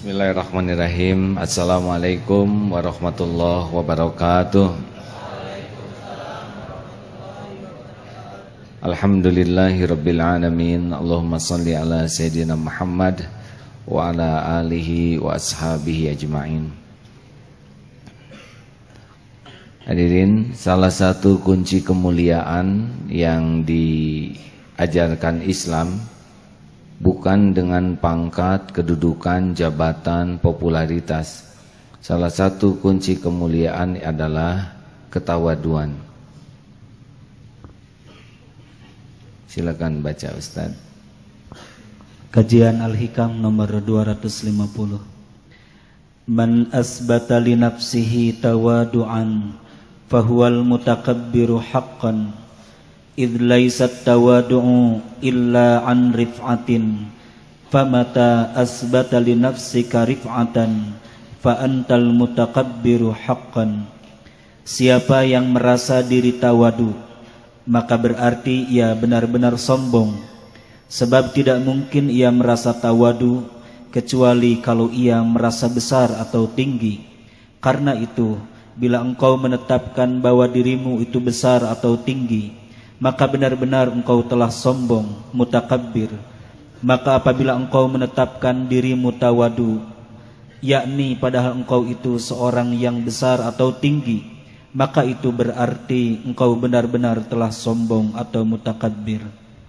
Bismillahirrahmanirrahim. Assalamualaikum warahmatullahi wabarakatuh. Alhamdulillahirabbil alamin. Allahumma shalli ala sayyidina Muhammad wa ala alihi wa ashabihi ajmain. Hadirin, salah satu kunci kemuliaan yang diajarkan Islam bukan dengan pangkat, kedudukan, jabatan, popularitas. Salah satu kunci kemuliaan adalah ketawaduan. Silakan baca Ustaz. Kajian Al-Hikam nomor 250. Man asbata li nafsihi tawadu'an fahuwal mutakabbiru haqqan. Idh laysat tawadu'u illa an rif'atin famata asbata li nafsika rif'atan fa antal mutakabbiru haqqan. Siapa yang merasa diri tawadu, maka berarti ia benar-benar sombong. Sebab tidak mungkin ia merasa tawadu kecuali kalau ia merasa besar atau tinggi. Karena itu, bila engkau menetapkan bahwa dirimu itu besar atau tinggi, maka benar-benar engkau telah sombong, mutakabbir. Maka apabila engkau menetapkan dirimu tawadu, yakni padahal engkau itu seorang yang besar atau tinggi, maka itu berarti engkau benar-benar telah sombong atau mutakabbir.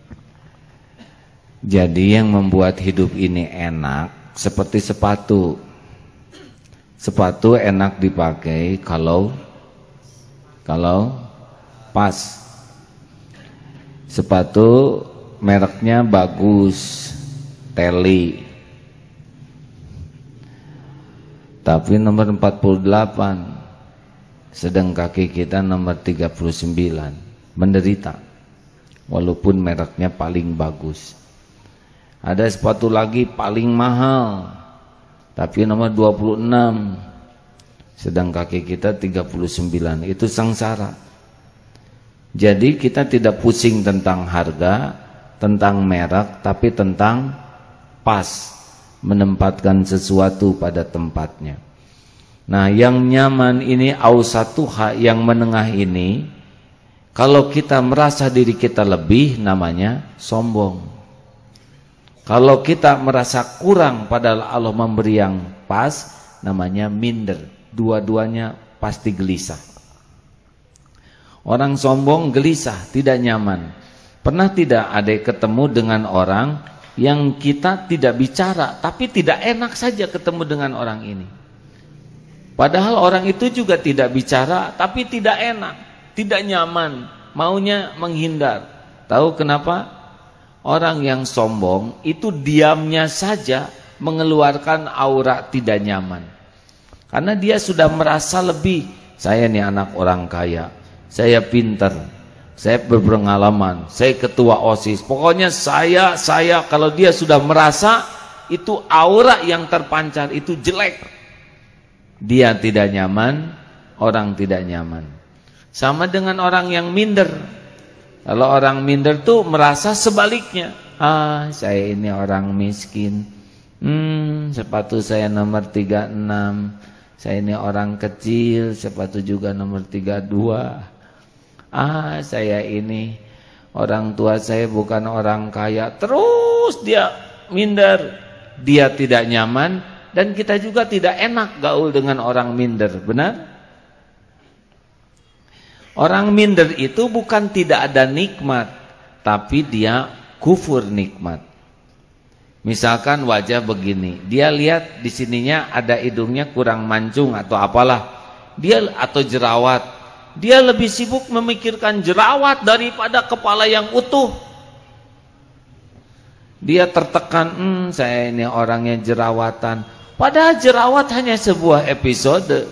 Jadi yang membuat hidup ini enak seperti sepatu. Sepatu enak dipakai kalau pas. Sepatu mereknya bagus, Teli, tapi nomor 48, sedang kaki kita nomor 39, menderita walaupun mereknya paling bagus. Ada sepatu lagi paling mahal, tapi nomor 26, sedang kaki kita 39, itu sengsara. Jadi kita tidak pusing tentang harga, tentang merek, tapi tentang pas, menempatkan sesuatu pada tempatnya. Nah, yang nyaman ini ausatuha, yang menengah ini, kalau kita merasa diri kita lebih, namanya sombong. Kalau kita merasa kurang padahal Allah memberi yang pas, namanya minder. Dua-duanya pasti gelisah. Orang sombong gelisah, tidak nyaman. Pernah tidak ada ketemu dengan orang yang kita tidak bicara, tapi tidak enak saja ketemu dengan orang ini. Padahal orang itu juga tidak bicara, tapi tidak enak, tidak nyaman, maunya menghindar. Tahu kenapa? Orang yang sombong itu diamnya saja mengeluarkan aura tidak nyaman. Karena dia sudah merasa lebih, saya nih anak orang kaya, saya pintar, saya berpengalaman, saya ketua OSIS. Pokoknya saya kalau dia sudah merasa itu aura yang terpancar itu jelek, dia tidak nyaman, orang tidak nyaman. Sama dengan orang yang minder. Kalau orang minder tuh merasa sebaliknya. Saya ini orang miskin. Sepatu saya nomor 36. Saya ini orang kecil, sepatu juga nomor 32. Saya ini orang tua saya bukan orang kaya. Terus dia minder, dia tidak nyaman, dan kita juga tidak enak gaul dengan orang minder. Benar? Orang minder itu bukan tidak ada nikmat, tapi dia kufur nikmat. Misalkan wajah begini, dia lihat di sininya ada hidungnya kurang mancung atau apalah, dia atau jerawat. Dia lebih sibuk memikirkan jerawat daripada kepala yang utuh. Dia tertekan, saya ini orangnya jerawatan. Padahal jerawat hanya sebuah episode.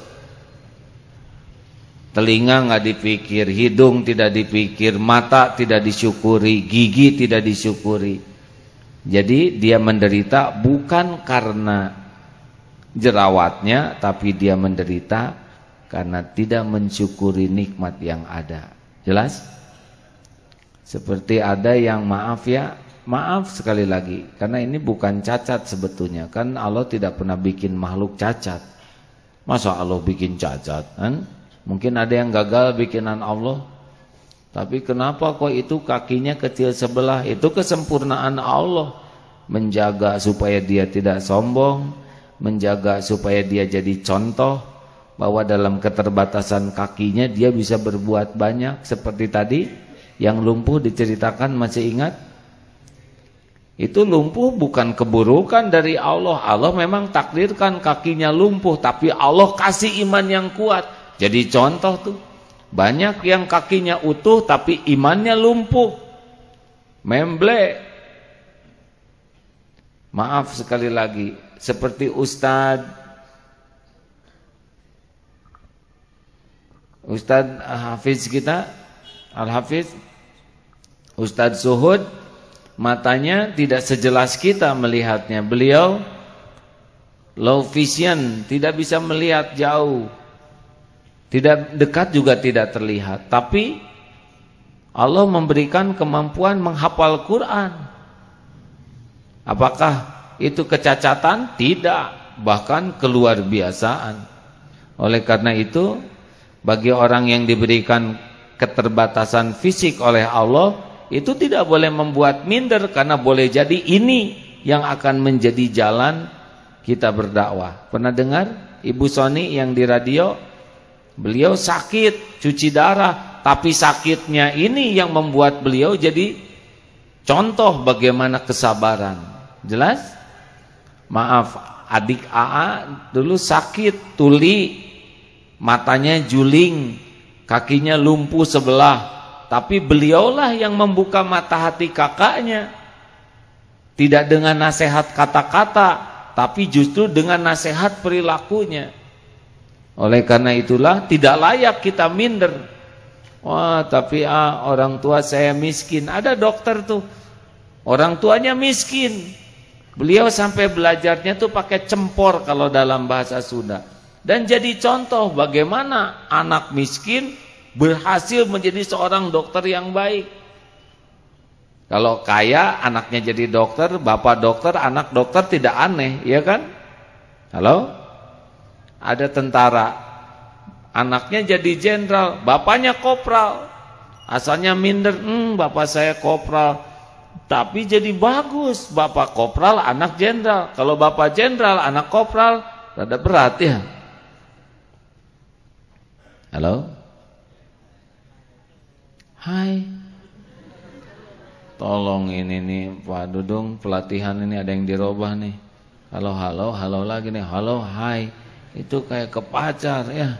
Telinga nggak dipikir, hidung tidak dipikir, mata tidak disyukuri, gigi tidak disyukuri. Jadi dia menderita bukan karena jerawatnya, tapi dia menderita karena tidak mensyukuri nikmat yang ada. Jelas? Seperti ada yang maaf ya, Maaf sekali lagi, karena ini bukan cacat sebetulnya. Kan Allah tidak pernah bikin makhluk cacat. Masa Allah bikin cacat? Kan? Mungkin ada yang gagal bikinan Allah. Tapi kenapa kok itu kakinya kecil sebelah? Itu kesempurnaan Allah. Menjaga supaya dia tidak sombong, menjaga supaya dia jadi contoh, bahwa dalam keterbatasan kakinya dia bisa berbuat banyak. Seperti tadi yang lumpuh diceritakan, masih ingat? Itu lumpuh bukan keburukan dari Allah. Allah memang takdirkan kakinya lumpuh, tapi Allah kasih iman yang kuat. Jadi contoh tuh, banyak yang kakinya utuh tapi imannya lumpuh, memble. Maaf sekali lagi, seperti Ustadz Hafiz kita, Al-Hafiz Ustadz Suhud, matanya tidak sejelas kita melihatnya. Beliau low vision, tidak bisa melihat jauh, tidak dekat juga tidak terlihat. Tapi Allah memberikan kemampuan menghafal Quran. Apakah itu kecacatan? Tidak, bahkan keluar biasaan. Oleh karena itu, bagi orang yang diberikan keterbatasan fisik oleh Allah, itu tidak boleh membuat minder, karena boleh jadi ini yang akan menjadi jalan kita berdakwah. Pernah dengar Ibu Soni yang di radio? Beliau sakit, cuci darah, tapi sakitnya ini yang membuat beliau jadi contoh bagaimana kesabaran. Jelas? Maaf, adik AA dulu sakit tuli, matanya juling, kakinya lumpuh sebelah. Tapi beliaulah yang membuka mata hati kakaknya. Tidak dengan nasihat kata-kata, tapi justru dengan nasihat perilakunya. Oleh karena itulah tidak layak kita minder. Wah, tapi orang tua saya miskin. Ada dokter tuh, orang tuanya miskin. Beliau sampai belajarnya tuh pakai cempor kalau dalam bahasa Sunda. Dan jadi contoh bagaimana anak miskin berhasil menjadi seorang dokter yang baik. Kalau kaya anaknya jadi dokter, bapak dokter, anak dokter, tidak aneh, ya kan? Halo? Ada tentara, anaknya jadi jenderal, bapaknya kopral. Asalnya minder, bapak saya kopral, tapi jadi bagus. Bapak kopral, anak jenderal. Kalau bapak jenderal, anak kopral, rada berat ya. Halo? Hai, tolong ini nih Pak Dudung, pelatihan ini ada yang dirubah nih. Halo lagi nih, halo, hai. Itu kayak ke pacar ya.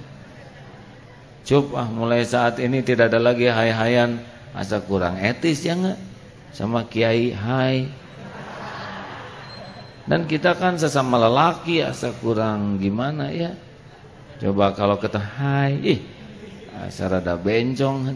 Mulai saat ini tidak ada lagi hai-hayan. Asa kurang etis ya enggak? Sama kiai hai. Dan kita kan sesama lelaki, asa kurang gimana ya. Coba kalau kata hai, asa rada bencong.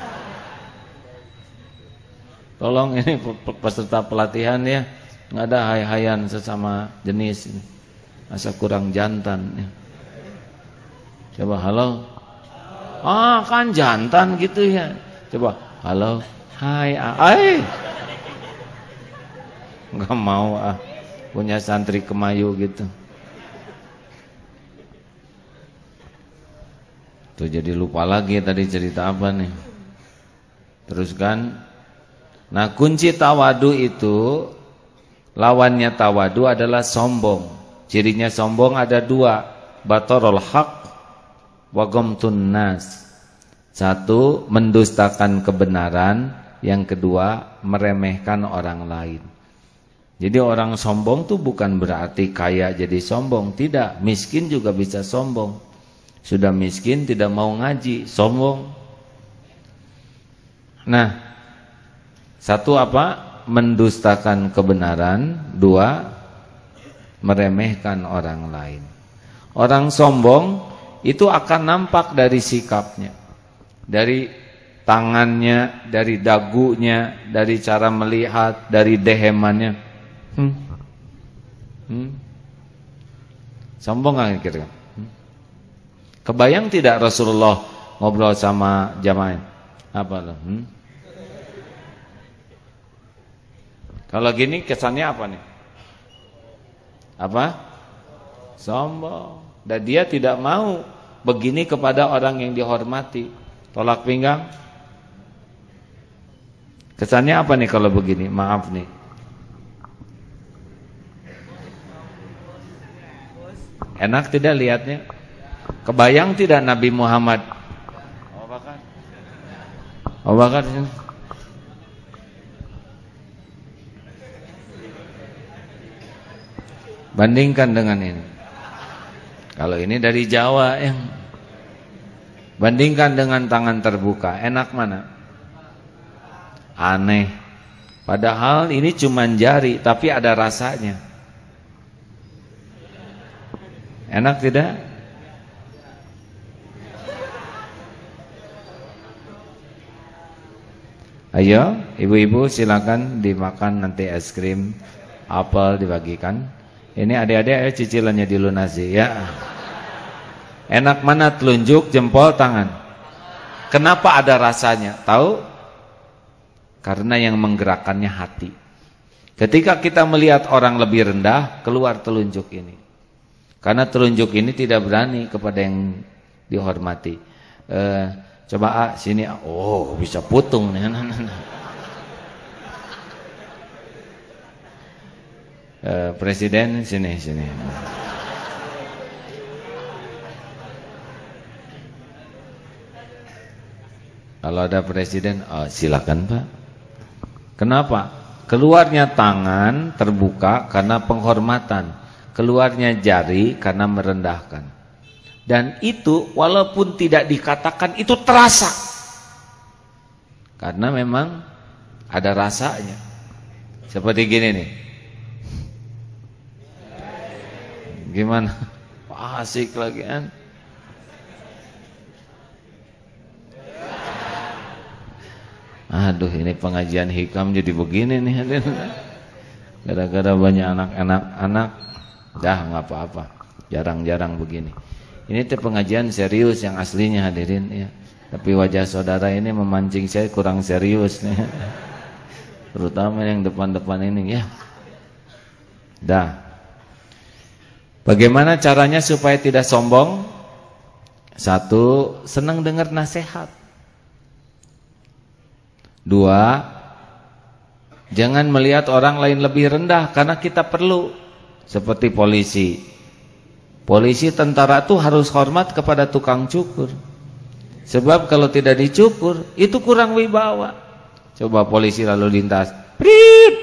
Tolong ini peserta pelatihan ya, nggak ada hai-hayan sesama jenis ini. Asa kurang jantan ya. Coba halo. Kan jantan gitu ya. Coba halo, hai. Nggak mau punya santri kemayu gitu. Tuh jadi lupa lagi tadi cerita apa nih. Teruskan. Nah, kunci tawadu itu, lawannya tawadu adalah sombong. Cirinya sombong ada dua, batarul haq wa ghamtun nas. Satu, mendustakan kebenaran. Yang kedua, meremehkan orang lain. Jadi orang sombong tuh bukan berarti kaya jadi sombong. Tidak, miskin juga bisa sombong. Sudah miskin tidak mau ngaji, sombong. Nah, satu apa? Mendustakan kebenaran. Dua, meremehkan orang lain. Orang sombong itu akan nampak dari sikapnya, dari tangannya, dari dagunya, dari cara melihat, dari dehemannya. Sombong gak kira-kira? Kebayang tidak Rasulullah ngobrol sama jamaah? Apa loh? Kalau gini kesannya apa nih? Apa? Sombong. Dan dia tidak mau begini kepada orang yang dihormati. Tolak pinggang. Kesannya apa nih kalau begini? Maaf nih. Enak tidak lihatnya? Kebayang tidak Nabi Muhammad? Abu Bakar sini. Bandingkan dengan ini. Kalau ini dari Jawa yang bandingkan dengan tangan terbuka, enak mana? Aneh. Padahal ini cuma jari, tapi ada rasanya. Enak tidak? Ayo, ibu-ibu silakan dimakan nanti es krim, apel dibagikan. Ini adik-adik ayo cicilannya dilunasi ya. Enak mana telunjuk, jempol, tangan? Kenapa ada rasanya? Tahu? Karena yang menggerakkannya hati. Ketika kita melihat orang lebih rendah, keluar telunjuk ini. Karena telunjuk ini tidak berani kepada yang dihormati. Coba sini. Oh, bisa putung nih. Presiden sini. Kalau ada presiden, silakan Pak. Kenapa? Keluarnya tangan terbuka karena penghormatan, keluarnya jari karena merendahkan. Dan itu walaupun tidak dikatakan itu terasa, karena memang ada rasanya. Seperti gini nih. Gimana? Asik lagi kan? Aduh, ini pengajian hikam jadi begini nih. Gara-gara banyak anak-anak. Dah nggak apa-apa. Jarang-jarang begini. Ini tuh pengajian serius yang aslinya hadirin ya. Tapi wajah saudara ini memancing saya kurang serius nih. Terutama yang depan-depan ini ya. Dah. Bagaimana caranya supaya tidak sombong? Satu, senang dengar nasihat. Dua, jangan melihat orang lain lebih rendah karena kita perlu. Seperti polisi. Polisi, tentara itu harus hormat kepada tukang cukur. Sebab kalau tidak dicukur, itu kurang wibawa. Coba polisi lalu lintas. Prit.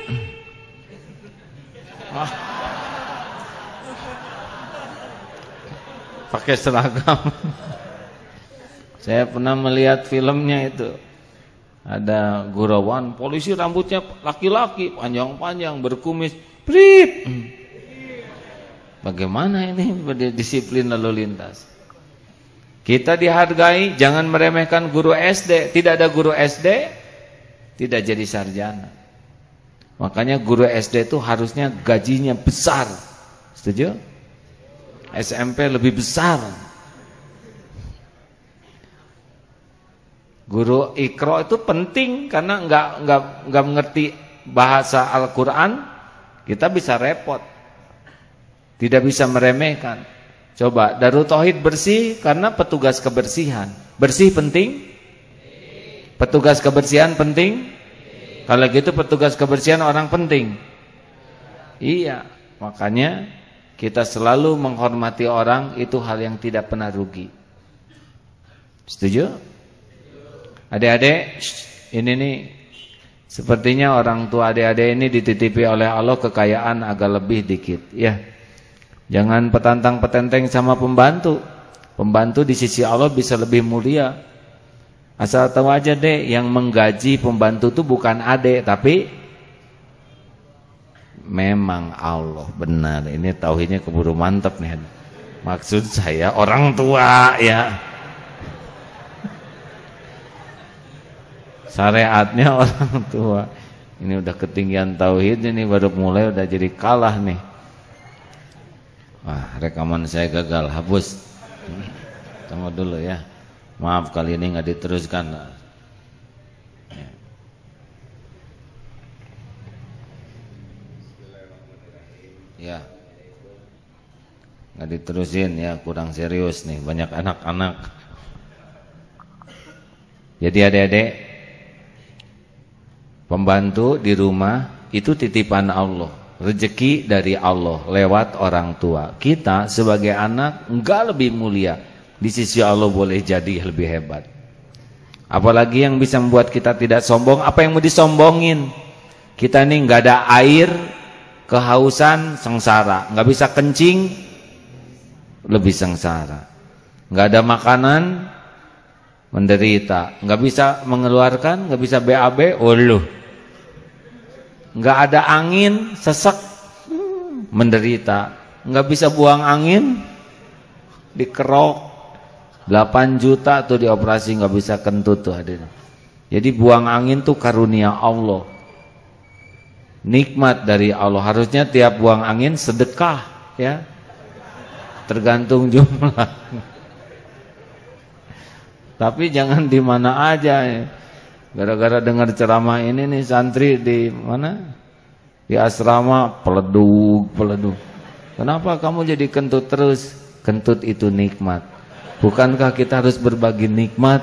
Pakai seragam. Saya pernah melihat filmnya itu. Ada gurawan polisi rambutnya laki-laki panjang-panjang berkumis. Prit. Bagaimana ini disiplin lalu lintas? Kita dihargai, jangan meremehkan guru SD. Tidak ada guru SD, tidak jadi sarjana. Makanya guru SD itu harusnya gajinya besar. Setuju? SMP lebih besar. Guru Iqra itu penting karena enggak mengerti bahasa Al-Qur'an, kita bisa repot. Tidak bisa meremehkan. Coba Darut Tauhid bersih karena petugas kebersihan. Bersih penting? Petugas kebersihan penting? Kalau gitu petugas kebersihan orang penting. Iya, makanya kita selalu menghormati orang, itu hal yang tidak pernah rugi. Setuju? Adik-adik, ini nih sepertinya orang tua adik-adik ini dititipi oleh Allah kekayaan agak lebih dikit, ya. Jangan petantang-petenteng sama pembantu. Pembantu di sisi Allah bisa lebih mulia. Asal tahu aja deh, yang menggaji pembantu itu bukan adik, tapi memang Allah. Benar, ini tauhidnya keburu mantap nih. Maksud saya orang tua ya. Syariatnya orang tua. Ini udah ketinggian tauhid, ini baru mulai udah jadi kalah nih. Wah, rekaman saya gagal, hapus. Tunggu dulu ya. Maaf kali ini nggak diteruskan. Ya. Nggak diterusin ya, kurang serius nih, banyak anak-anak. Jadi adik-adik, pembantu di rumah itu titipan Allah, rezeki dari Allah lewat orang tua. Kita sebagai anak enggak lebih mulia, di sisi Allah boleh jadi lebih hebat. Apalagi yang bisa membuat kita tidak sombong, apa yang mau disombongin? Kita nih enggak ada air, kehausan, sengsara, enggak bisa kencing, lebih sengsara. Enggak ada makanan, menderita. Enggak bisa mengeluarkan, enggak bisa BAB, uluh. Enggak ada angin, sesek, menderita. Enggak bisa buang angin, dikerok. 8 juta tuh dioperasi enggak bisa kentut tuh hadirin. Jadi buang angin tuh karunia Allah, nikmat dari Allah. Harusnya tiap buang angin sedekah ya, tergantung jumlah. Tapi jangan di mana aja ya. Gara-gara dengar ceramah ini nih santri di mana? Di asrama peledug. Kenapa kamu jadi kentut terus? Kentut itu nikmat. Bukankah kita harus berbagi nikmat?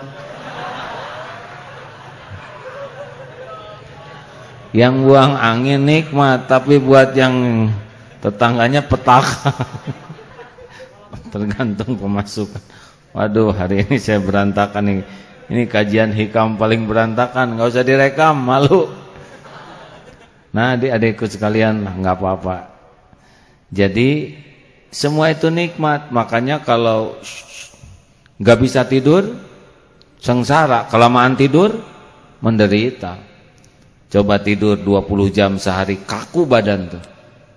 Yang buang angin nikmat, tapi buat yang tetangganya petaka. Tergantung pemasukan. Waduh, hari ini saya berantakan nih. Ini kajian hikam paling berantakan, nggak usah direkam, malu. Nah, adik-adikku sekalian, nggak apa-apa. Jadi semua itu nikmat. Makanya kalau nggak bisa tidur, sengsara. Kelamaan tidur, menderita. Coba tidur 20 jam sehari, kaku badan tuh.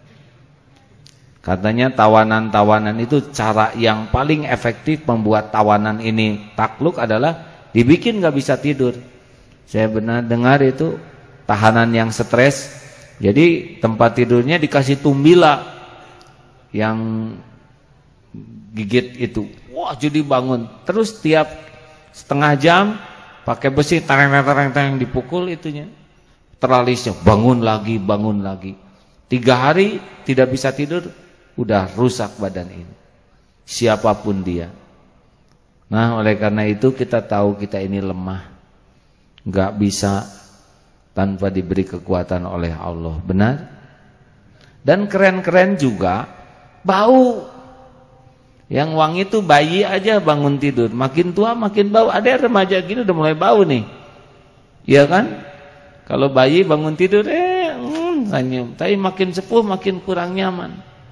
Katanya tawanan-tawanan itu cara yang paling efektif membuat tawanan ini takluk adalah dibikin nggak bisa tidur. Saya benar dengar itu tahanan yang stres, jadi tempat tidurnya dikasih tumbila yang gigit itu. Wah, jadi bangun. Terus tiap setengah jam pakai besi tereng dipukul itunya. Teralisnya bangun lagi. 3 hari tidak bisa tidur, udah rusak badan ini. Siapapun dia. Nah, oleh karena itu kita tahu kita ini lemah. Enggak bisa tanpa diberi kekuatan oleh Allah. Benar? Dan keren-keren juga bau. Yang wangi itu bayi aja bangun tidur, makin tua makin bau. Ada remaja gini udah mulai bau nih. Iya kan? Kalau bayi bangun tidur senyum, tapi makin sepuh makin kurang nyaman.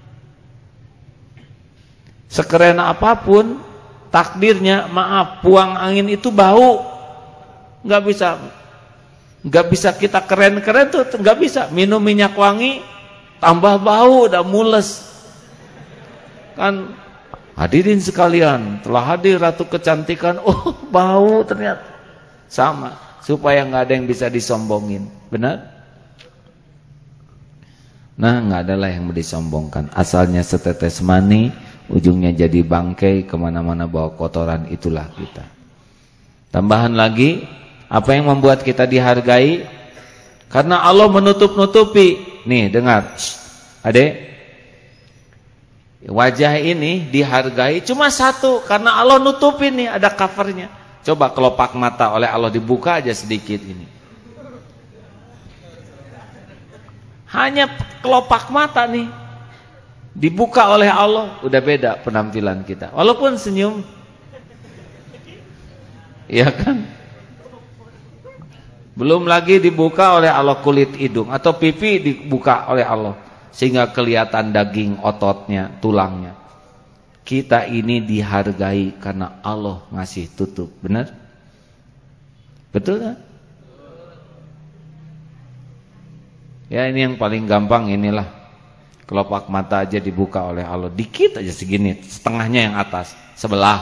Sekeren apapun takdirnya, maaf, buang angin itu bau. Enggak bisa kita keren-keren tuh, enggak bisa. Minum minyak wangi tambah bau, udah mules. Kan hadirin sekalian, telah hadir Ratu Kecantikan, oh bau ternyata. Sama, supaya enggak ada yang bisa disombongin. Benar? Nah, enggak adalah yang mau disombongkan. Asalnya setetes mani, ujungnya jadi bangkai, kemana-mana bawa kotoran, itulah kita. Tambahan lagi, apa yang membuat kita dihargai? Karena Allah menutup-nutupi. Nih dengar, adek, wajah ini dihargai cuma satu, karena Allah nutupin nih, ada covernya. Coba kelopak mata oleh Allah dibuka aja sedikit ini. Hanya kelopak mata nih dibuka oleh Allah, udah beda penampilan kita. Walaupun senyum, iya kan? Belum lagi dibuka oleh Allah kulit hidung atau pipi dibuka oleh Allah sehingga kelihatan daging, ototnya, tulangnya. Kita ini dihargai karena Allah ngasih tutup. Benar? Betul kan? Ya, ini yang paling gampang inilah. Kelopak mata aja dibuka oleh Allah, dikit aja segini, setengahnya yang atas, sebelah.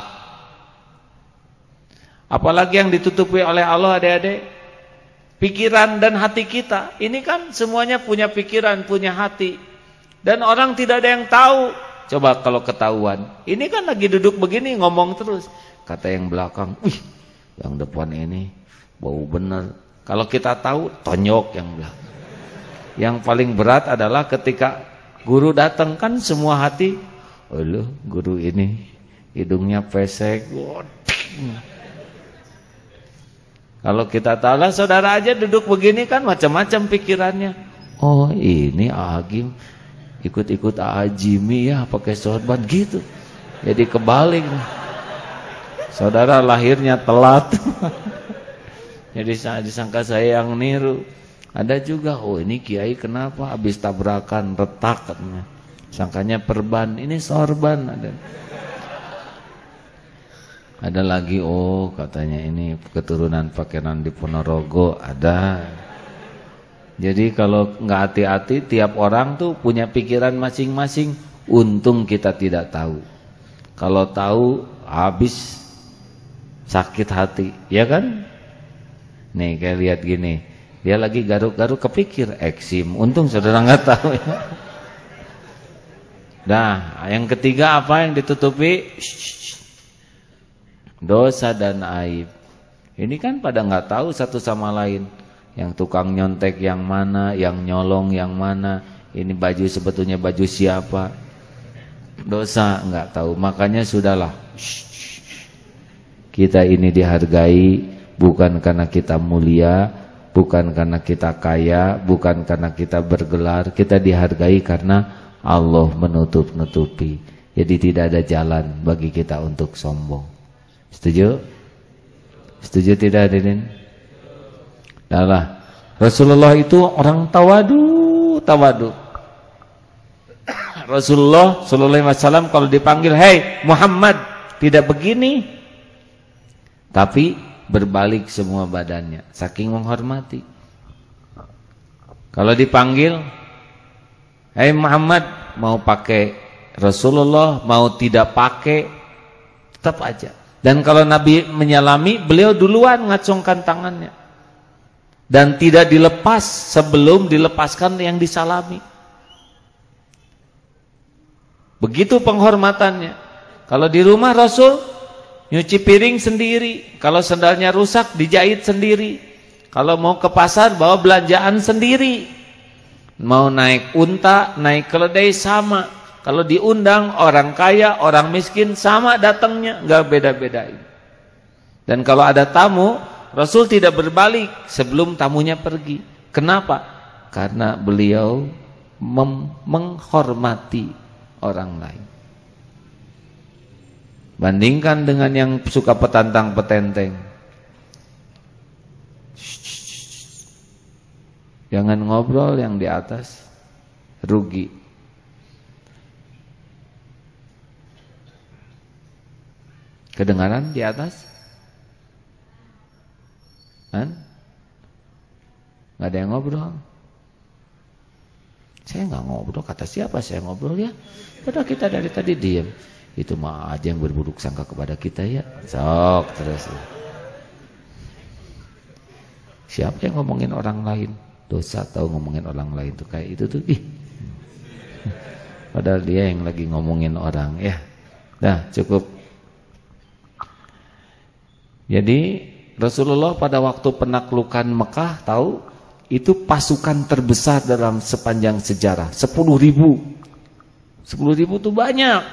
Apalagi yang ditutupi oleh Allah, adik-adik, pikiran dan hati kita. Ini kan semuanya punya pikiran, punya hati, dan orang tidak ada yang tahu. Coba kalau ketahuan, ini kan lagi duduk begini ngomong terus, kata yang belakang, wih, yang depan ini bau bener. Kalau kita tahu, tonyok yang belakang. Yang paling berat adalah ketika Guru datang kan semua hati, "Aduh, guru ini hidungnya pesek." Kalau kita tahu lah, saudara aja duduk begini kan macam-macam pikirannya. Oh, ini Agim ikut-ikut Jimmy ya pakai sorban gitu. Jadi kebalik. Saudara lahirnya telat. Jadi disangka saya yang niru. Ada juga, oh ini kiai kenapa habis tabrakan retak katanya. Sangkanya perban, ini sorban ada. Ada lagi, oh katanya ini keturunan Pakenan di Ponorogo, ada. Jadi kalau nggak hati-hati, tiap orang tuh punya pikiran masing-masing. Untung kita tidak tahu. Kalau tahu habis sakit hati, ya kan? Nih kayak lihat gini, dia lagi garuk-garuk kepikir eksim. Untung saudara nggak tahu. Nah, yang ketiga apa yang ditutupi? Dosa dan aib. Ini kan pada nggak tahu satu sama lain. Yang tukang nyontek yang mana, yang nyolong yang mana, ini baju sebetulnya baju siapa. Dosa nggak tahu. Makanya sudahlah. Kita ini dihargai bukan karena kita mulia, bukan karena kita kaya, bukan karena kita bergelar. Kita dihargai karena Allah menutup-nutupi. Jadi tidak ada jalan bagi kita untuk sombong. Setuju? Setuju tidak hadirin? Dahlah, Rasulullah itu orang tawadu. Rasulullah sallallahu alaihi wasallam kalau dipanggil, "Hei Muhammad," tidak begini. Tapi berbalik semua badannya, saking menghormati. Kalau dipanggil, "Hei Muhammad," mau pakai Rasulullah, mau tidak pakai, tetap aja. Dan kalau Nabi menyalami, beliau duluan ngacungkan tangannya. Dan tidak dilepas sebelum dilepaskan yang disalami. Begitu penghormatannya. Kalau di rumah Rasul nyuci piring sendiri. Kalau sendalnya rusak dijahit sendiri. Kalau mau ke pasar bawa belanjaan sendiri. Mau naik unta, naik keledai sama. Kalau diundang orang kaya, orang miskin sama datangnya, nggak beda-bedain. Dan kalau ada tamu, Rasul tidak berbalik sebelum tamunya pergi. Kenapa? Karena beliau menghormati orang lain. Bandingkan dengan yang suka petantang petenteng. Jangan ngobrol yang di atas, rugi. Kedengaran di atas? Kan? Gak ada yang ngobrol. Saya gak ngobrol, kata siapa saya ngobrol ya? Padahal kita dari tadi diam. Itu mah aja yang berburuk sangka kepada kita ya. Sok terus. Siapa yang ngomongin orang lain? Dosa tahu ngomongin orang lain tuh kayak itu tuh. Padahal dia yang lagi ngomongin orang ya. Dah cukup. Jadi Rasulullah pada waktu penaklukan Mekah tahu itu pasukan terbesar dalam sepanjang sejarah 10.000. 10.000 itu banyak.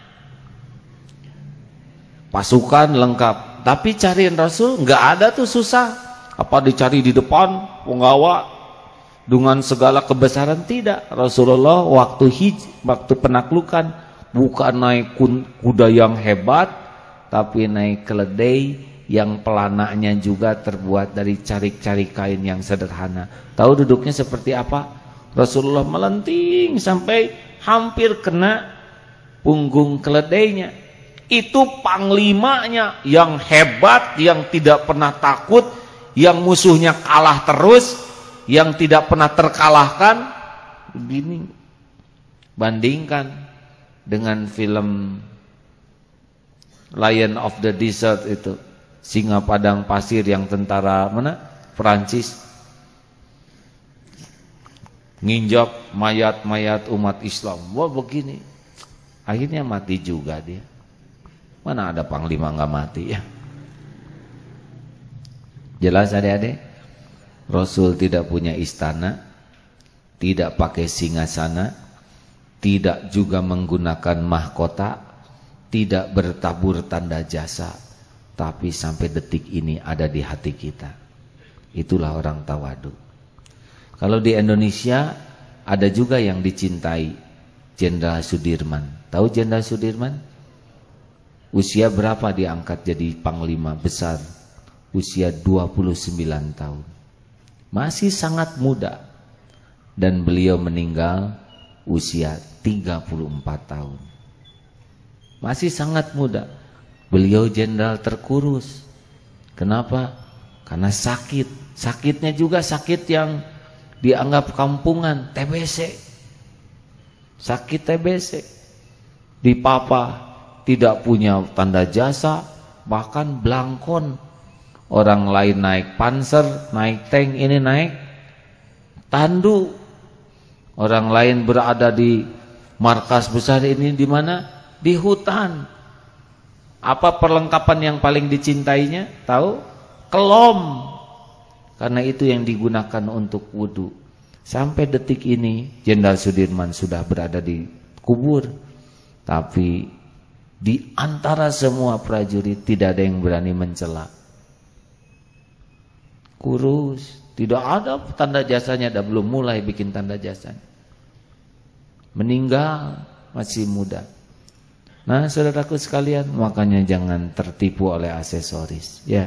Pasukan lengkap. Tapi cariin Rasul nggak ada tuh susah. Apa dicari di depan penggawa dengan segala kebesaran, tidak. Rasulullah waktu penaklukan bukan naik kuda yang hebat, tapi naik keledai yang pelananya juga terbuat dari carik-carik kain yang sederhana. Tahu duduknya seperti apa? Rasulullah melenting sampai hampir kena punggung keledainya. Itu panglimanya yang hebat, yang tidak pernah takut, yang musuhnya kalah terus, yang tidak pernah terkalahkan. Begini. Bandingkan dengan film Lion of the Desert itu. Singa padang pasir yang tentara mana? Perancis nginjak mayat-mayat umat Islam. Wah begini. Akhirnya mati juga dia. Mana ada panglima nggak mati ya? Jelas adik-adik? Rasul tidak punya istana, tidak pakai singgasana, tidak juga menggunakan mahkota, tidak bertabur tanda jasa, tapi sampai detik ini ada di hati kita. Itulah orang tawadu. Kalau di Indonesia ada juga yang dicintai, Jenderal Sudirman. Tahu Jenderal Sudirman? Usia berapa diangkat jadi panglima besar? Usia 29 tahun. Masih sangat muda. Dan beliau meninggal usia 34 tahun. Masih sangat muda. Beliau jenderal terkurus. Kenapa? Karena sakit. Sakitnya juga sakit yang dianggap kampungan, TBC. Sakit TBC. Dipapa, tidak punya tanda jasa, bahkan belangkon. Orang lain naik panser, naik tank, ini naik tandu. Orang lain berada di markas besar, ini di mana? Di hutan. Apa perlengkapan yang paling dicintainya? Tahu? Kelom. Karena itu yang digunakan untuk wudu. Sampai detik ini Jenderal Sudirman sudah berada di kubur. Tapi di antara semua prajurit tidak ada yang berani mencela. Kurus, tidak ada tanda jasanya, dah belum mulai bikin tanda jasanya. Meninggal masih muda. Nah, saudaraku sekalian, makanya jangan tertipu oleh aksesoris, ya.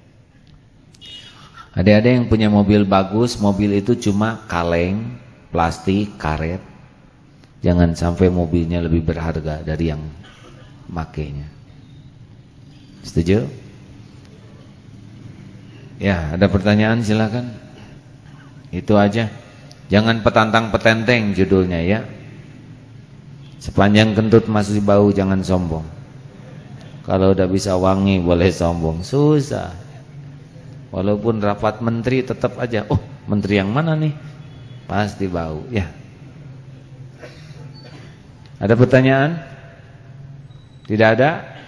Ada yang punya mobil bagus, mobil itu cuma kaleng, plastik, karet. Jangan sampai mobilnya lebih berharga dari yang makainya. Setuju? Ya, ada pertanyaan silakan. Itu aja. Jangan petantang petenteng judulnya ya. Sepanjang kentut masih bau jangan sombong. Kalau udah bisa wangi boleh sombong. Susah. Walaupun rapat menteri tetap aja, oh menteri yang mana nih? Pasti bau ya. Ada pertanyaan? Tidak ada?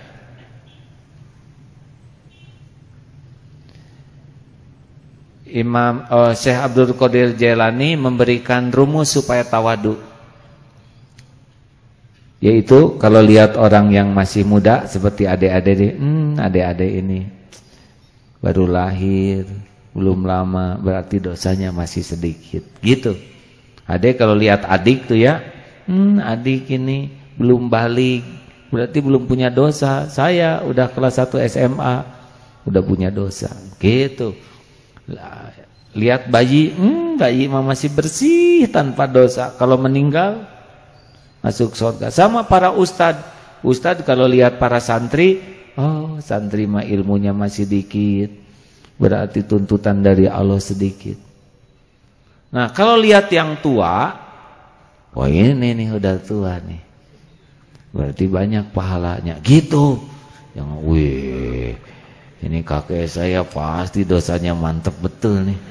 Syekh Abdul Qadir Jailani memberikan rumus supaya tawadu. Yaitu kalau lihat orang yang masih muda seperti adik-adik, adik-adik ini baru lahir, belum lama, berarti dosanya masih sedikit. Gitu. Adik kalau lihat adik tuh ya, adik ini belum balik, berarti belum punya dosa. Saya udah kelas 1 SMA, udah punya dosa. Gitu. Lihat bayi, bayi masih bersih tanpa dosa. Kalau meninggal masuk surga. Sama para ustad. Ustad kalau lihat para santri, oh santri mah ilmunya masih dikit, berarti tuntutan dari Allah sedikit. Nah kalau lihat yang tua, wah ini nih udah tua nih, berarti banyak pahalanya. Gitu. Yang wih, ini kakek saya pasti dosanya mantep betul nih.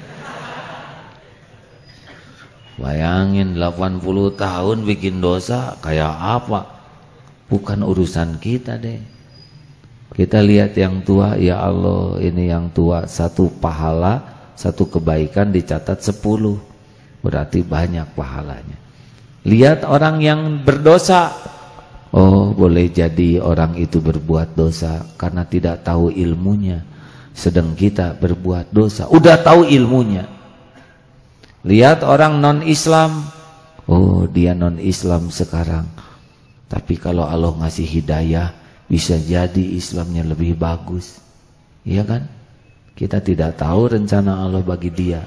Bayangin 80 tahun bikin dosa kayak apa? Bukan urusan kita deh. Kita lihat yang tua, ya Allah ini yang tua, satu pahala, satu kebaikan dicatat 10. Berarti banyak pahalanya. Lihat orang yang berdosa, oh boleh jadi orang itu berbuat dosa karena tidak tahu ilmunya. Sedang kita berbuat dosa, udah tahu ilmunya. Lihat orang non-Islam, oh dia non-Islam sekarang, tapi kalau Allah ngasih hidayah, bisa jadi Islamnya lebih bagus. Iya kan? Kita tidak tahu rencana Allah bagi dia.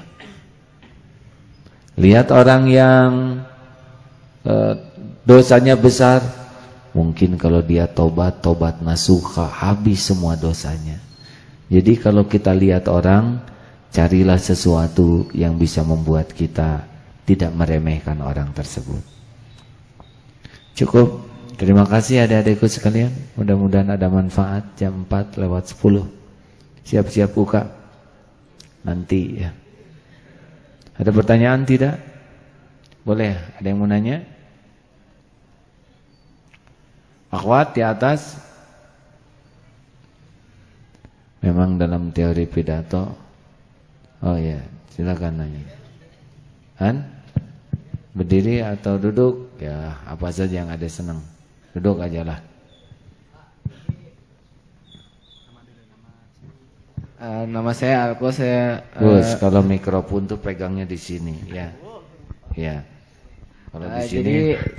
Lihat orang yang dosanya besar, mungkin kalau dia tobat nasuha, habis semua dosanya. Jadi kalau kita lihat orang, carilah sesuatu yang bisa membuat kita tidak meremehkan orang tersebut. Cukup. Terima kasih adik-adikku sekalian. Mudah-mudahan ada manfaat. Jam 4:10. Siap-siap buka. Nanti ya. Ada pertanyaan tidak? Boleh. Ada yang mau nanya? Akhwat di atas. Memang dalam teori pidato. Oh ya, silakan nanya. Han? Berdiri atau duduk? Ya, apa saja yang ada senang. Duduk aja lah. Nama saya Alko, saya Gus, kalau mikrofon tuh pegangnya di sini, ya. Ya. Kalau di sini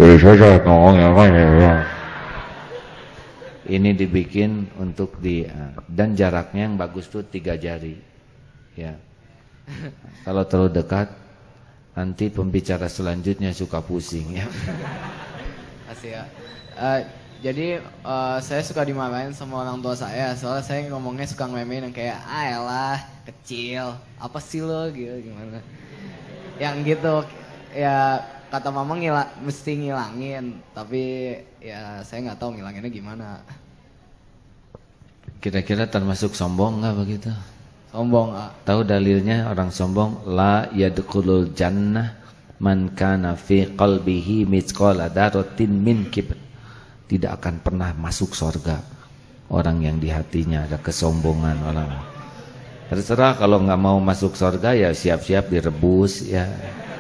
ini dibikin untuk dan jaraknya yang bagus tuh 3 jari. Ya. Kalau terlalu dekat nanti pembicara selanjutnya suka pusing ya. Asik ya. Jadi saya suka dimarahin sama orang tua saya, soalnya saya ngomongnya suka ngemein yang kayak elah kecil, apa sih lo gitu gimana. Yang gitu ya kata mama mesti ngilangin, tapi ya saya nggak tahu ngilanginnya gimana. Kira-kira termasuk sombong nggak begitu? Sombong. Tahu dalilnya orang sombong? La yadkhulul jannah man kana fi qalbihi mithqala dzarratin min kibr. Tidak akan pernah masuk surga orang yang di hatinya ada kesombongan orang. Terserah, kalau nggak mau masuk surga ya siap-siap direbus ya.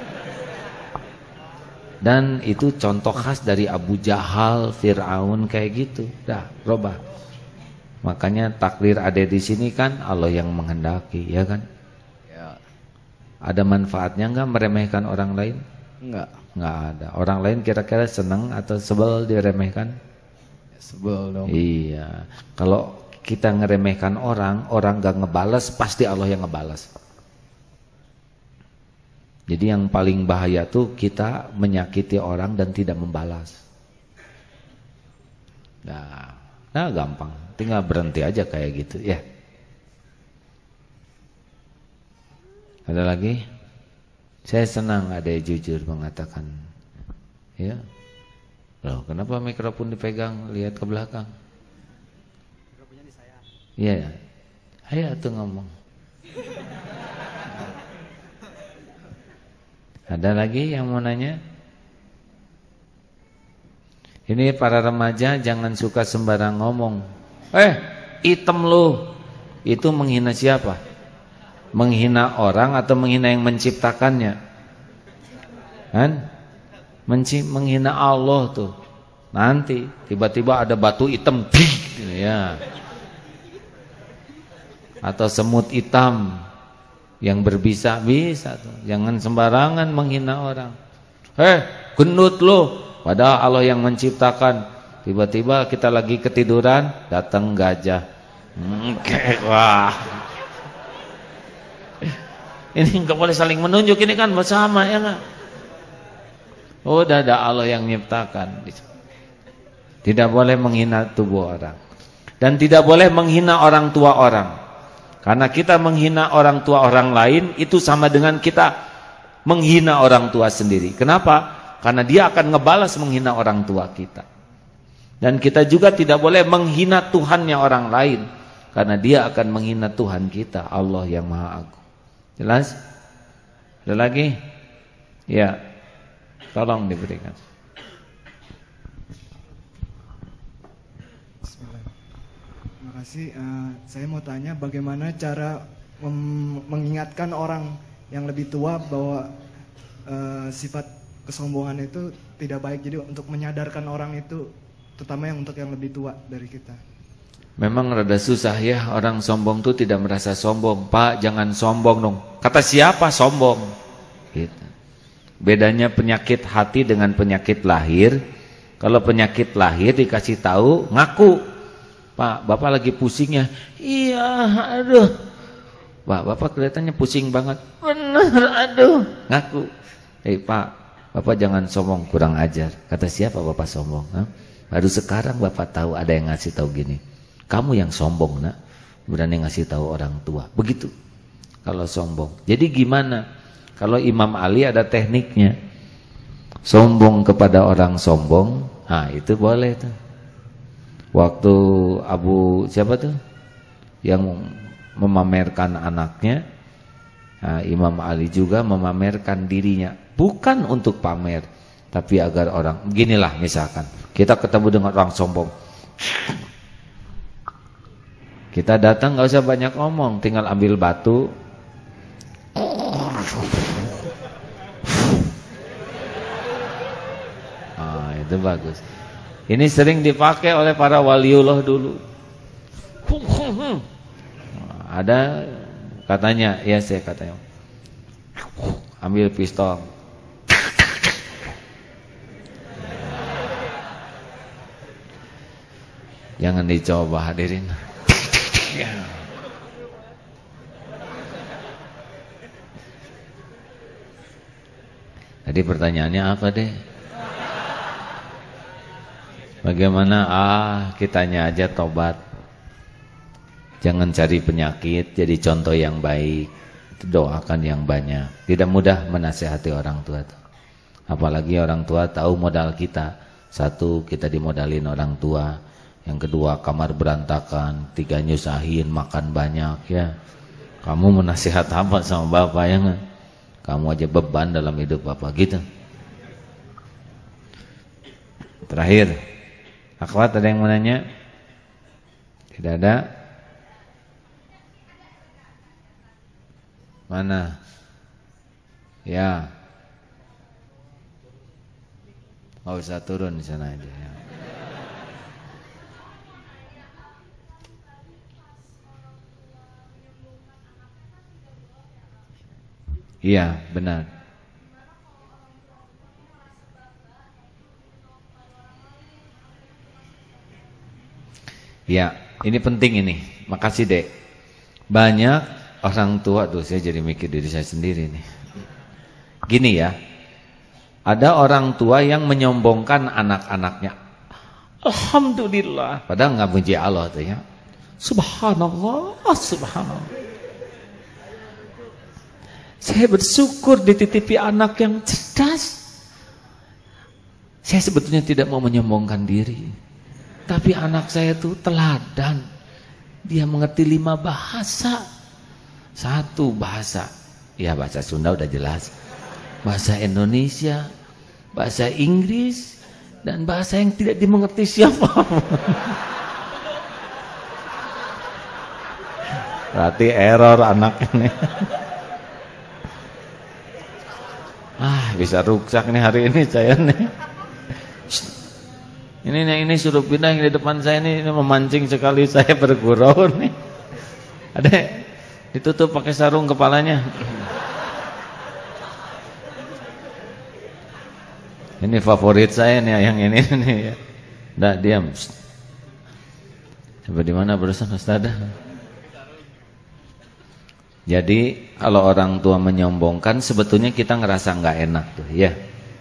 Dan itu contoh khas dari Abu Jahal, Fir'aun kayak gitu. Dah, robah. Makanya takdir ada di sini kan Allah yang menghendaki, ya kan? Ya. Ada manfaatnya nggak meremehkan orang lain? Enggak. Nggak ada. Orang lain kira-kira senang atau sebel diremehkan? Sebel dong. Iya. Kalau kita ngeremehkan orang nggak ngebalas, pasti Allah yang ngebalas. Jadi yang paling bahaya tuh kita menyakiti orang dan tidak membalas. Nah gampang. Tinggal berhenti aja kayak gitu ya. Ada lagi? Saya senang ada yang jujur mengatakan, ya. Loh, kenapa mikrofon dipegang? Lihat ke belakang. Mikrofonnya di saya. Iya. Ayo tuh ngomong. Ada lagi yang mau nanya? Ini para remaja jangan suka sembarang ngomong. Item lu. Itu menghina siapa? Menghina orang atau menghina yang menciptakannya? Kan? Menghina Allah tuh. Nanti tiba-tiba ada batu hitam gitu ya. Atau semut hitam yang berbisa-bisa tuh. Jangan sembarangan menghina orang. Gendut lu. Padahal Allah yang menciptakan. Tiba-tiba kita lagi ketiduran, datang gajah. Wah. Ini enggak boleh saling menunjuk, ini kan bersama ya enggak? Udah ada Allah yang menciptakan. Tidak boleh menghina tubuh orang. Dan tidak boleh menghina orang tua orang. Karena kita menghina orang tua orang lain itu sama dengan kita menghina orang tua sendiri. Kenapa? Karena dia akan ngebalas menghina orang tua kita. Dan kita juga tidak boleh menghina Tuhannya orang lain. Karena dia akan menghina Tuhan kita, Allah yang Maha Agung. Jelas? Ada lagi? Ya. Tolong diberikan. Bismillah. Terima kasih. Saya mau tanya bagaimana cara mengingatkan orang yang lebih tua bahwa sifat kesombongan itu tidak baik. Jadi untuk menyadarkan orang itu, terutama yang untuk yang lebih tua dari kita. Memang rada susah ya, orang sombong tuh tidak merasa sombong. Pak, jangan sombong dong. Kata siapa sombong? Gitu. Bedanya penyakit hati dengan penyakit lahir. Kalau penyakit lahir dikasih tahu, ngaku. Pak, Bapak lagi pusing ya? Iya, aduh. Pak, Bapak kelihatannya pusing banget. Bener, aduh. Ngaku. Pak, Bapak jangan sombong, kurang ajar. Kata siapa Bapak sombong? Baru sekarang Bapak tahu ada yang ngasih tahu gini. Kamu yang sombong, nak, berani ngasih tahu orang tua. Begitu kalau sombong. Jadi gimana? Kalau Imam Ali ada tekniknya. Sombong kepada orang sombong, itu boleh tuh. Waktu siapa tuh yang memamerkan anaknya, Imam Ali juga memamerkan dirinya. Bukan untuk pamer, tapi agar orang, beginilah misalkan kita ketemu dengan orang sombong, kita datang gak usah banyak ngomong, tinggal ambil batu, itu bagus. Ini sering dipakai oleh para waliullah dulu. Ada katanya, ya saya katanya, ambil pistol. Jangan dicoba hadirin. Tadi pertanyaannya apa deh? Bagaimana? Kitanya aja tobat. Jangan cari penyakit, jadi contoh yang baik. Doakan yang banyak. Tidak mudah menasihati orang tua. Apalagi orang tua tahu modal kita. Satu, kita dimodalin orang tua. Yang kedua, kamar berantakan. Tiga, nyusahin, makan banyak ya. Kamu menasihat apa sama bapak ya gak? Kamu aja beban dalam hidup bapak gitu. Terakhir, akhwat ada yang mau nanya? Tidak ada? Mana? Ya. Nggak usah turun di sana aja ya. Iya, benar. Ya, ini penting ini. Makasih, Dek. Banyak orang tua tuh, saya jadi mikir diri saya sendiri nih. Gini ya. Ada orang tua yang menyombongkan anak-anaknya. Alhamdulillah, padahal enggak puji Allah tuh ya. Subhanallah, subhanallah. Saya bersyukur dititipi anak yang cerdas. Saya sebetulnya tidak mau menyombongkan diri, tapi anak saya itu teladan. Dia mengerti 5 bahasa. 1 bahasa, ya bahasa Sunda udah jelas. Bahasa Indonesia, bahasa Inggris, dan bahasa yang tidak dimengerti siapapun. Berarti error anaknya nih. Bisa rusak nih hari ini saya nih. Ini suruh pindah yang di depan saya ini memancing sekali saya bergurau nih. Ada ditutup pakai sarung kepalanya. Ini favorit saya nih yang ini nih ya. Nggak diam. Sampai di mana barusan Ustaz? Jadi kalau orang tua menyombongkan sebetulnya kita ngerasa nggak enak tuh ya.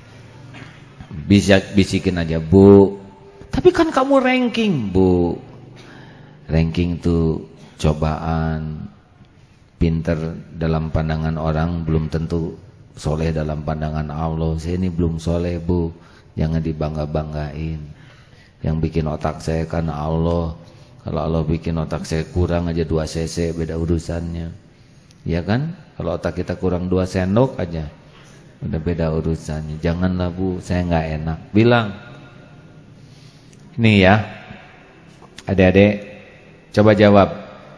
Bisa bisikin aja, Bu. Tapi kan kamu ranking, Bu. Ranking tuh cobaan. Pinter dalam pandangan orang belum tentu soleh dalam pandangan Allah. Saya ini belum soleh, Bu. Jangan dibangga-banggain. Yang bikin otak saya kan Allah. Kalau Allah bikin otak saya kurang aja 2 cc, beda urusannya. Ya kan? Kalau otak kita kurang 2 sendok aja, udah beda urusannya. Janganlah, Bu, saya nggak enak. Bilang. Nih ya, adik-adik, coba jawab.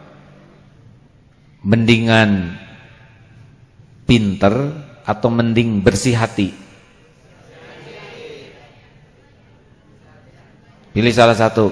Mendingan pinter atau mending bersih hati? Pilih salah satu.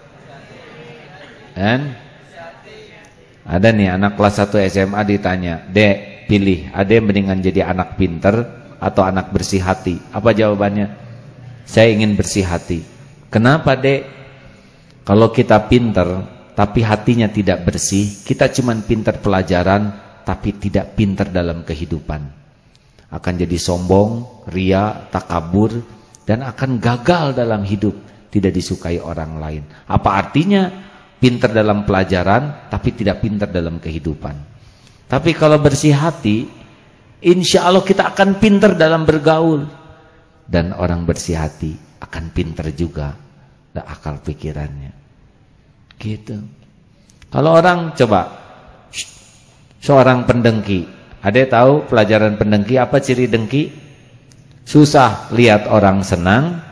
Dan ada nih anak kelas 1 SMA ditanya, Dek, pilih, ada yang mendingan jadi anak pinter atau anak bersih hati? Apa jawabannya? Saya ingin bersih hati. Kenapa, Dek? Kalau kita pinter tapi hatinya tidak bersih, kita cuman pinter pelajaran tapi tidak pinter dalam kehidupan. Akan jadi sombong, ria, takabur, dan akan gagal dalam hidup, tidak disukai orang lain. Apa artinya? Pinter dalam pelajaran tapi tidak pinter dalam kehidupan. Tapi kalau bersih hati, insya Allah kita akan pinter dalam bergaul. Dan orang bersih hati akan pinter juga dan akal pikirannya. Gitu. Kalau orang coba seorang pendengki, ada tahu pelajaran pendengki apa ciri dengki? Susah lihat orang senang,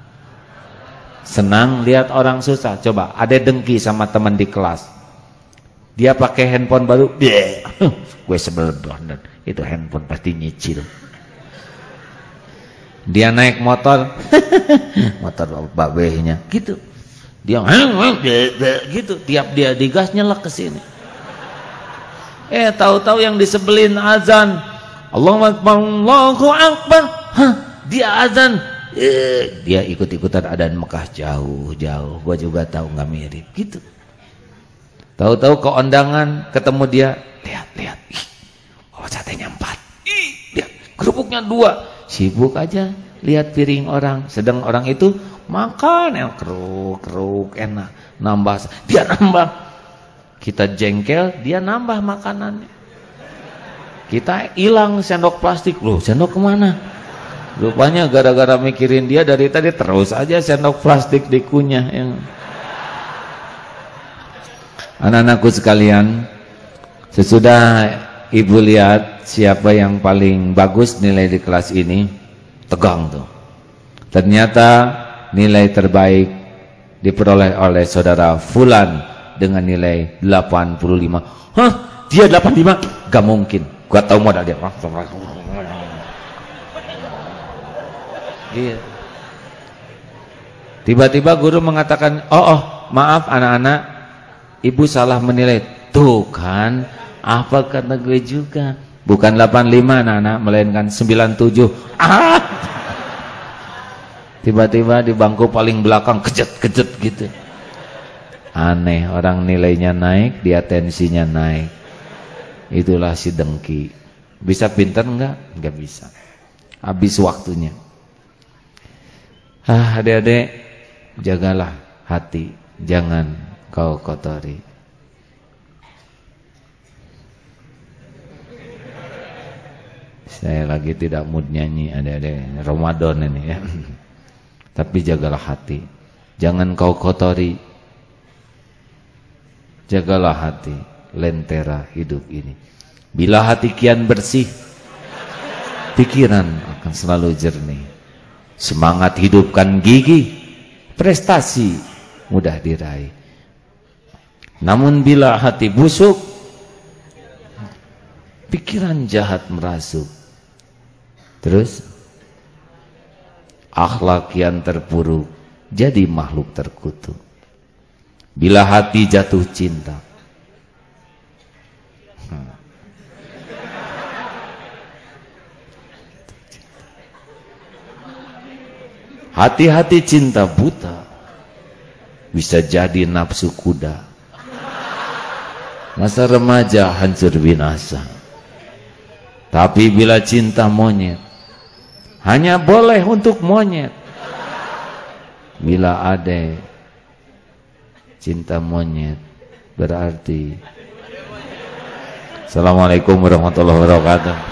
senang lihat orang susah. Coba ada dengki sama teman di kelas, dia pakai handphone baru, gue sebel banget, itu handphone pasti nyicil. Dia naik motor, motor babehnya, gitu. Dia gitu, tiap dia digas nyelak ke sini. Tahu-tahu yang disebelin azan, Allahu Akbar, Allahu Akbar. Dia azan, dia ikut-ikutan adzan Mekah jauh-jauh. Gua juga tahu nggak mirip, gitu. Tahu-tahu ke undangan, ketemu dia, lihat, oh satenya 4, lihat kerupuknya 2. Sibuk aja lihat piring orang, sedang orang itu makan yang keruk enak, nambah, dia nambah. Kita jengkel, dia nambah makanannya. Kita hilang sendok plastik, loh sendok kemana? Rupanya gara-gara mikirin dia dari tadi terus aja sendok plastik dikunyah. Anak-anakku sekalian, sesudah ibu lihat siapa yang paling bagus nilai di kelas ini, tegang tuh. Ternyata nilai terbaik diperoleh oleh saudara Fulan dengan nilai 85. Hah? Dia 85? Gak mungkin. Gua tahu modal dia. Iya. Tiba-tiba guru mengatakan, oh maaf anak-anak, ibu salah menilai. Tuh kan, apa kata gue juga, bukan 85 anak-anak, melainkan 97. Tiba-tiba di bangku paling belakang kejet gitu. Aneh, orang nilainya naik, dia tensinya naik. Itulah si dengki. Bisa pintar enggak? Enggak bisa. Habis waktunya. Adik-adik, jagalah hati, jangan kau kotori. Saya lagi tidak mood nyanyi, adik-adik, Ramadan ini ya. Tapi jagalah hati, jangan kau kotori. Jagalah hati, lentera hidup ini. Bila hati kian bersih, pikiran akan selalu jernih. Semangat hidupkan gigih, prestasi mudah diraih. Namun bila hati busuk, pikiran jahat merasuk. Terus akhlak kian terpuruk, jadi makhluk terkutuk. Bila hati jatuh cinta, hati-hati cinta buta, bisa jadi nafsu kuda. Masa remaja hancur binasa. Tapi bila cinta monyet, hanya boleh untuk monyet. Bila ada cinta monyet, berarti Assalamualaikum warahmatullahi wabarakatuh.